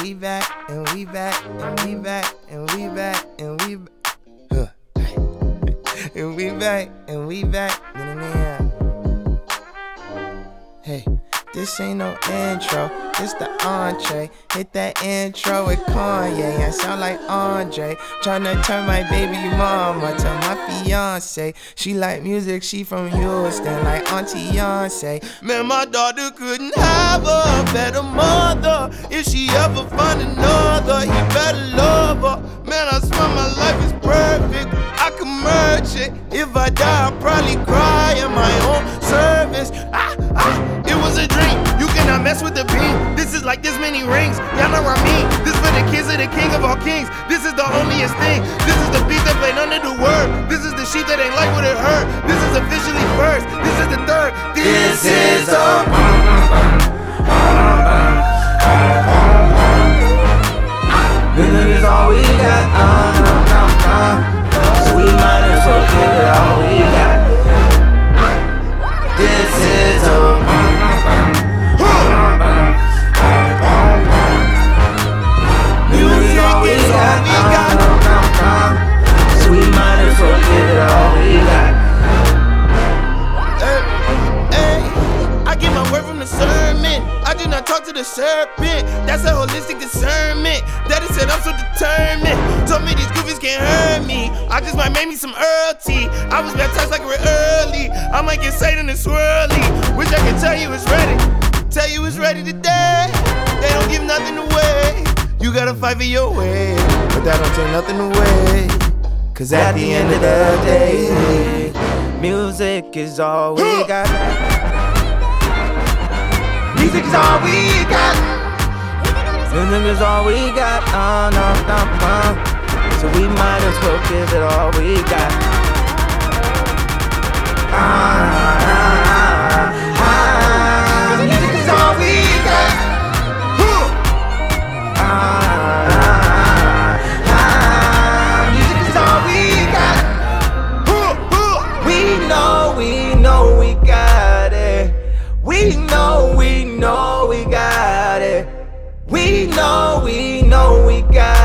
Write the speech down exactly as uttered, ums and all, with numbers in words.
we back, and we back, and we back, and we back, and we back. Huh. And we back, and we back. Hey, this ain't no intro, this the entree. Hit that intro with Kanye, I sound like Andre. Tryna turn my baby mama to my fiance. She like music, she from Houston, like Auntie Beyonce. Man, my daughter couldn't have a better mother. If she ever find another, he better love her. Man, I swear my life is perfect, I can merge it. If I die, I'll probably cry in my own service. Ah, ah, it was a dream, you cannot mess with the beam. This is like this many rings, y'all know what I mean. This for the kids of the king of all kings. This is the holiest thing, this is the beat that played under the word. This is the sheep that ain't like what it heard. This is officially first, this is the third. This, this is a Music is all we got, uh, uh, uh. So we might as well give it all we got. This is a Music is all we got, uh, uh, uh. So we might as well give it all we got. Hey, hey, I get my word from the sermon. I do not talk to the serpent. That's a holistic discernment. Daddy said I'm so determined. Told me these goofies can't hurt me. I just might make me some Earl tea. I was baptized like real early. I might get Satan and swirly. Wish I could tell you it's ready. Tell you it's ready today. They don't give nothing away. You gotta fight for your way, but that don't take nothing away. Cause at the end of the day, music is all we got. Music is all we got. Music is all we got. Uh, no, no, no. So we might as well give it all we got. Ah, ah, ah, ah. Music is all we got. Ah, ah, ah. Music is all we got. We know, we know we got it. We know, we know we got it. We know, we know we got it.